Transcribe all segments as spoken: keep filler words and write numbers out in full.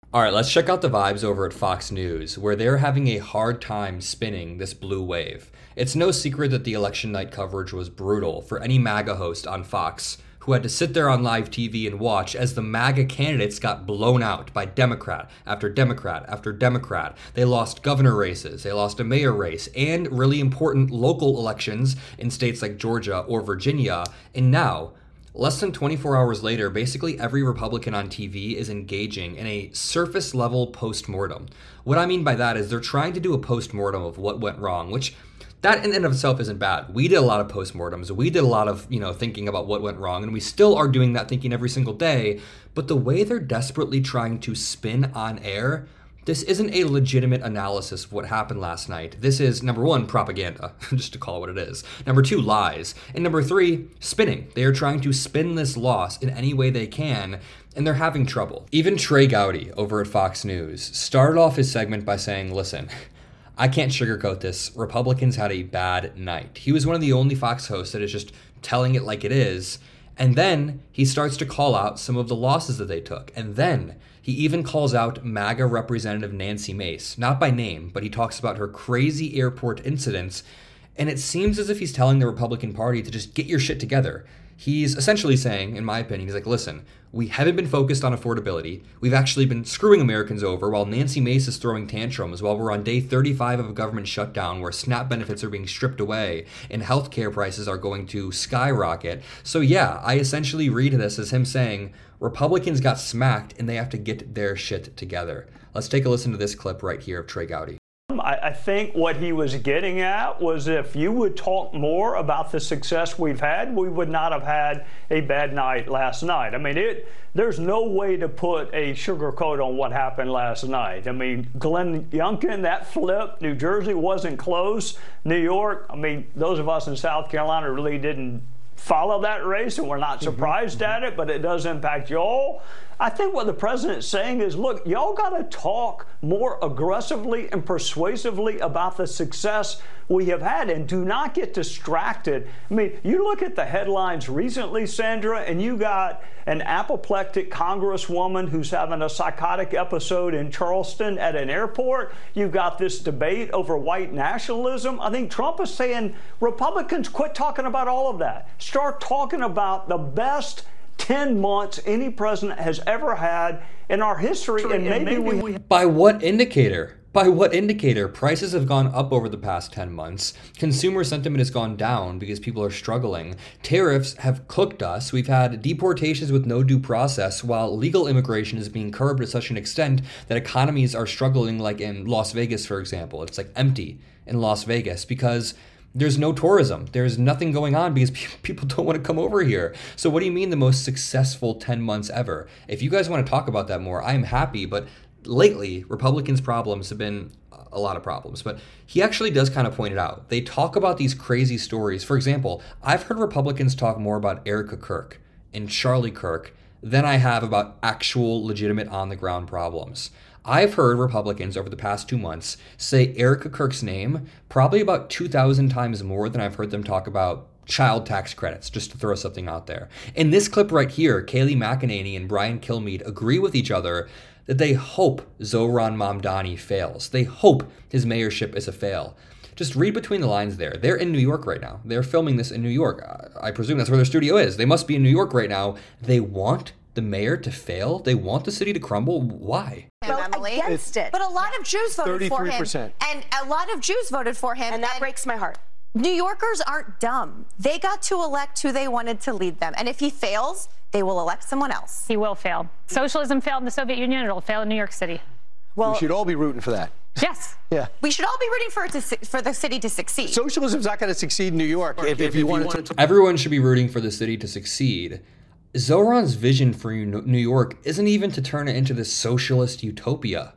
All right, let's check out the vibes over at Fox News, where they're having a hard time spinning this blue wave. It's no secret that the election night coverage was brutal for any MAGA host on Fox who had to sit there on live T V and watch as the MAGA candidates got blown out by Democrat after Democrat after Democrat. They lost governor races, they lost a mayor race, and really important local elections in states like Georgia or Virginia, and now, less than twenty-four hours later, basically every Republican on T V is engaging in a surface-level post-mortem. What I mean by that is they're trying to do a post-mortem of what went wrong, which that in and of itself isn't bad. We did a lot of post-mortems. We did a lot of, you know, thinking about what went wrong, and we still are doing that thinking every single day. But the way they're desperately trying to spin on air, this isn't a legitimate analysis of what happened last night. This is, number one, propaganda, just to call it what it is. Number two, lies. And number three, spinning. They are trying to spin this loss in any way they can, and they're having trouble. Even Trey Gowdy over at Fox News started off his segment by saying, listen, I can't sugarcoat this. Republicans had a bad night. He was one of the only Fox hosts that is just telling it like it is. And then he starts to call out some of the losses that they took. And then he even calls out MAGA Representative Nancy Mace, not by name, but he talks about her crazy airport incidents. And it seems as if he's telling the Republican Party to just get your shit together. He's essentially saying, in my opinion, he's like, listen, we haven't been focused on affordability. We've actually been screwing Americans over while Nancy Mace is throwing tantrums while we're on day thirty-five of a government shutdown where SNAP benefits are being stripped away and healthcare prices are going to skyrocket. So yeah, I essentially read this as him saying, Republicans got smacked and they have to get their shit together. Let's take a listen to this clip right here of Trey Gowdy. I, I think what he was getting at was if you would talk more about the success we've had, we would not have had a bad night last night. I mean, it. There's no way to put a sugarcoat on what happened last night. I mean, Glenn Youngkin, that flip, New Jersey wasn't close. New York, I mean, those of us in South Carolina really didn't follow that race, and we're not surprised mm-hmm. at it, but it does impact y'all. I think what the president's saying is, look, y'all got to talk more aggressively and persuasively about the success we have had, and do not get distracted. I mean, you look at the headlines recently, Sandra, and you got an apoplectic congresswoman who's having a psychotic episode in Charleston at an airport. You've got this debate over white nationalism. I think Trump is saying, Republicans, quit talking about all of that. Start talking about the best ten months any president has ever had in our history, and maybe, maybe we... we By what indicator? By what indicator? Prices have gone up over the past ten months. Consumer sentiment has gone down because people are struggling. Tariffs have cooked us. We've had deportations with no due process, while legal immigration is being curbed to such an extent that economies are struggling, like in Las Vegas, for example. It's like empty in Las Vegas because there's no tourism. There's nothing going on because people don't want to come over here. So what do you mean the most successful ten months ever? If you guys want to talk about that more, I'm happy, but lately, Republicans' problems have been a lot of problems, but he actually does kind of point it out. They talk about these crazy stories. For example, I've heard Republicans talk more about Erica Kirk and Charlie Kirk than I have about actual legitimate on-the-ground problems. I've heard Republicans over the past two months say Erica Kirk's name probably about two thousand times more than I've heard them talk about child tax credits, just to throw something out there. In this clip right here, Kayleigh McEnany and Brian Kilmeade agree with each other that they hope Zohran Mamdani fails. They hope his mayorship is a fail. Just read between the lines there. They're in New York right now. They're filming this in New York. I presume that's where their studio is. They must be in New York right now. They want the mayor to fail? They want the city to crumble? Why? Well, against it. But a lot of Jews voted for him. And a lot of Jews voted for him. And that and breaks my heart. New Yorkers aren't dumb. They got to elect who they wanted to lead them. And if he fails, they will elect someone else. He will fail. Socialism failed in the Soviet Union. It'll fail in New York City. Well, we should all be rooting for that. Yes. Yeah. We should all be rooting for it to for the city to succeed. Socialism's not going to succeed in New York if, if, if you wanted to. Everyone should be rooting for the city to succeed. Zohran's vision for New York isn't even to turn it into this socialist utopia.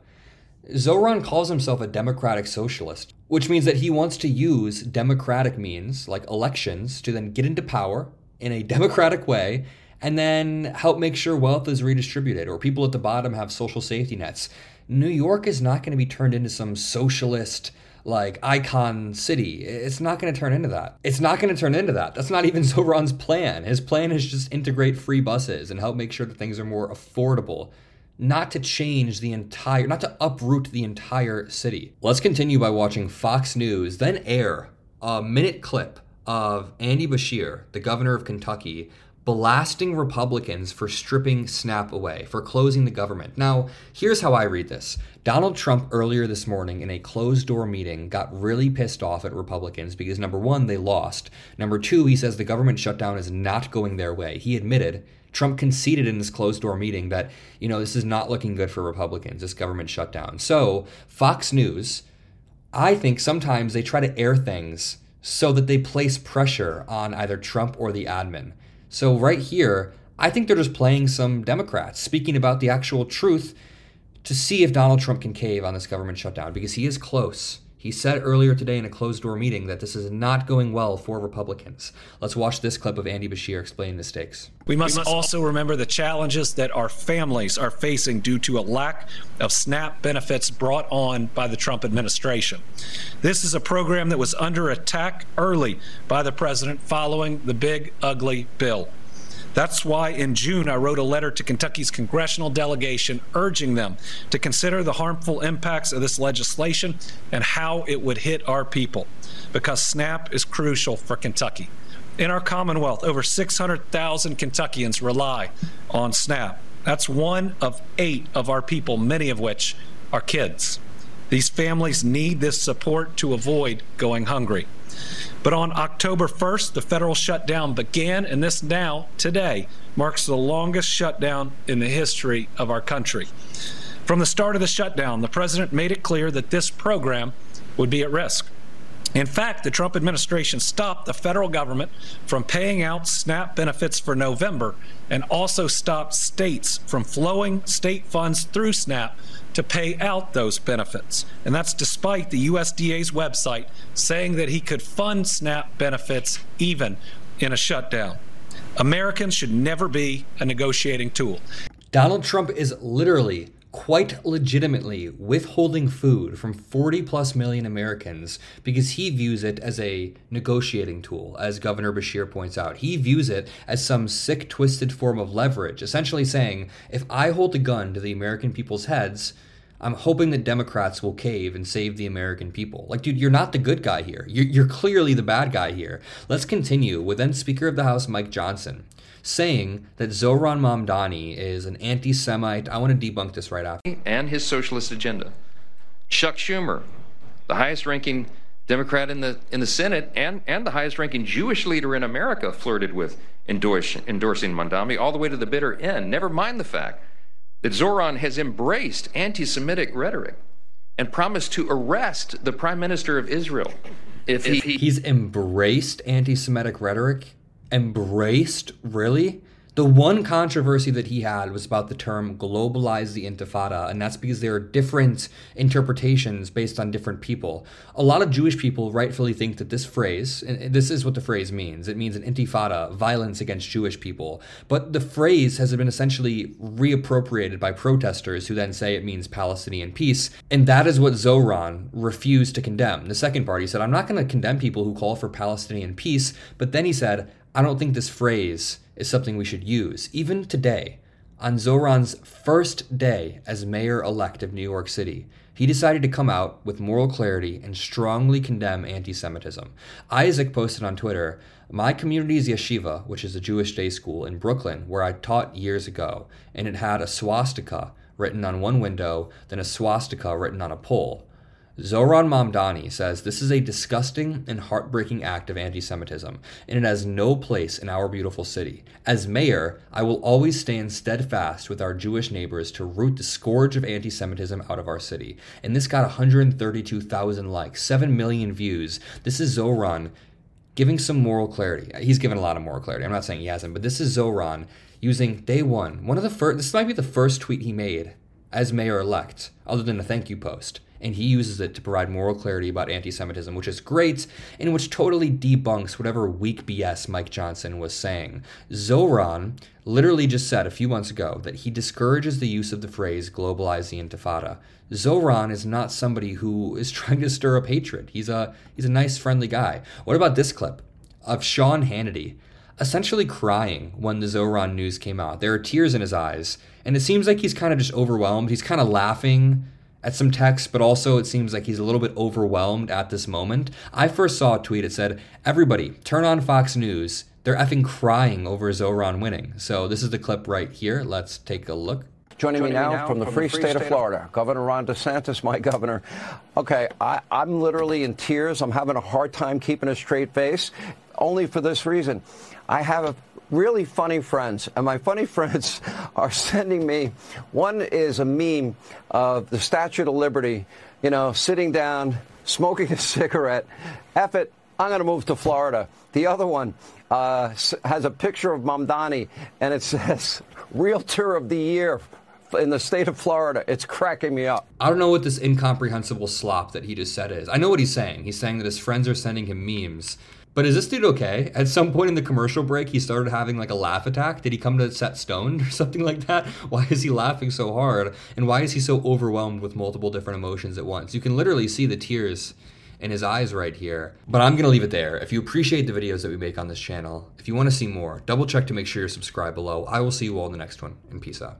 Zohran calls himself a democratic socialist, which means that he wants to use democratic means, like elections, to then get into power in a democratic way and then help make sure wealth is redistributed or people at the bottom have social safety nets. New York is not going to be turned into some socialist, like, icon city. It's not going to turn into that. It's not going to turn into that. That's not even Zohran's plan. His plan is just integrate free buses and help make sure that things are more affordable. not to change the entire, not to uproot the entire city. Let's continue by watching Fox News then air a minute clip of Andy Beshear, the governor of Kentucky, blasting Republicans for stripping SNAP away, for closing the government. Now, here's how I read this. Donald Trump earlier this morning in a closed-door meeting got really pissed off at Republicans because, number one, they lost. Number two, he says the government shutdown is not going their way. He admitted, Trump conceded in this closed-door meeting that, you know, this is not looking good for Republicans, this government shutdown. So, Fox News, I think sometimes they try to air things so that they place pressure on either Trump or the admin. So right here, I think they're just playing some Democrats, speaking about the actual truth to see if Donald Trump can cave on this government shutdown, because he is close. He said earlier today in a closed-door meeting that this is not going well for Republicans. Let's watch this clip of Andy Beshear explaining the stakes. We must, we must also remember the challenges that our families are facing due to a lack of SNAP benefits brought on by the Trump administration. This is a program that was under attack early by the president following the big, ugly bill. That's why in June I wrote a letter to Kentucky's congressional delegation urging them to consider the harmful impacts of this legislation and how it would hit our people, because SNAP is crucial for Kentucky. In our Commonwealth, over six hundred thousand Kentuckians rely on SNAP. That's one of eight of our people, many of which are kids. These families need this support to avoid going hungry. But on October first, the federal shutdown began, and this now, today, marks the longest shutdown in the history of our country. From the start of the shutdown, the president made it clear that this program would be at risk. In fact, the Trump administration stopped the federal government from paying out SNAP benefits for November and also stopped states from flowing state funds through SNAP to pay out those benefits. And that's despite the U S D A's website saying that he could fund SNAP benefits even in a shutdown. Americans should never be a negotiating tool. Donald Trump is literally, quite legitimately, withholding food from forty plus million Americans because he views it as a negotiating tool, as Governor Beshear points out. He views it as some sick, twisted form of leverage, essentially saying, if I hold a gun to the American people's heads, I'm hoping that Democrats will cave and save the American people. Like, dude, you're not the good guy here. You're, you're clearly the bad guy here. Let's continue with then Speaker of the House Mike Johnson saying that Zohran Mamdani is an anti-Semite. I want to debunk this right after. And his socialist agenda. Chuck Schumer, the highest-ranking Democrat in the in the Senate and, and the highest-ranking Jewish leader in America, flirted with endorse, endorsing Mamdani all the way to the bitter end. Never mind the fact that Zohran has embraced anti-Semitic rhetoric and promised to arrest the Prime Minister of Israel if he... He's embraced anti-Semitic rhetoric? Embraced? Really? The one controversy that he had was about the term globalize the Intifada, and that's because there are different interpretations based on different people. A lot of Jewish people rightfully think that this phrase, and this is what the phrase means, it means an intifada, violence against Jewish people. But the phrase has been essentially reappropriated by protesters who then say it means Palestinian peace, and that is what Zohran refused to condemn. The second part, he said, I'm not going to condemn people who call for Palestinian peace, but then he said, I don't think this phrase is something we should use. Even today, on Zohran's first day as mayor-elect of New York City, he decided to come out with moral clarity and strongly condemn anti-Semitism. Isaac posted on Twitter, my community's yeshiva, which is a Jewish day school in Brooklyn, where I taught years ago, and it had a swastika written on one window, then a swastika written on a pole. Zohran Mamdani says this is a disgusting and heartbreaking act of anti-Semitism, and it has no place in our beautiful city. As mayor, I will always stand steadfast with our Jewish neighbors to root the scourge of anti-Semitism out of our city. And this got one hundred thirty-two thousand likes, seven million views. This is Zohran giving some moral clarity. He's given a lot of moral clarity. I'm not saying he hasn't, but this is Zohran using day one. One of the first, this might be the first tweet he made as mayor-elect, other than a thank you post. And he uses it to provide moral clarity about anti-Semitism, which is great, and which totally debunks whatever weak B S Mike Johnson was saying. Zohran literally just said a few months ago that he discourages the use of the phrase globalize the Intifada. Zohran is not somebody who is trying to stir up hatred. He's a, he's a nice, friendly guy. What about this clip of Sean Hannity? essentially crying when the Zohran news came out. There are tears in his eyes, and it seems like he's kind of just overwhelmed. He's kind of laughing at some text, but also it seems like he's a little bit overwhelmed at this moment. I first saw a tweet. It said, "Everybody, turn on Fox News. They're effing crying over Zohran winning." So this is the clip right here. Let's take a look. Joining, Joining me now, now from the from free, the free state, state of Florida, of Governor Ron DeSantis, my governor. Okay, I, I'm literally in tears. I'm having a hard time keeping a straight face, only for this reason. I have a really funny friends, and my funny friends are sending me, one is a meme of the Statue of Liberty, you know, sitting down, smoking a cigarette. F it, I'm going to move to Florida. The other one uh, has a picture of Mamdani, and it says, Realtor of the Year in the state of Florida. It's cracking me up. I don't know what this incomprehensible slop that he just said is. I know what he's saying. He's saying that his friends are sending him memes. But is this dude okay? At some point in the commercial break, he started having like a laugh attack. Did he come to set stoned or something like that? Why is he laughing so hard? And why is he so overwhelmed with multiple different emotions at once? You can literally see the tears in his eyes right here. But I'm going to leave it there. If you appreciate the videos that we make on this channel, if you want to see more, double check to make sure you're subscribed below. I will see you all in the next one, and peace out.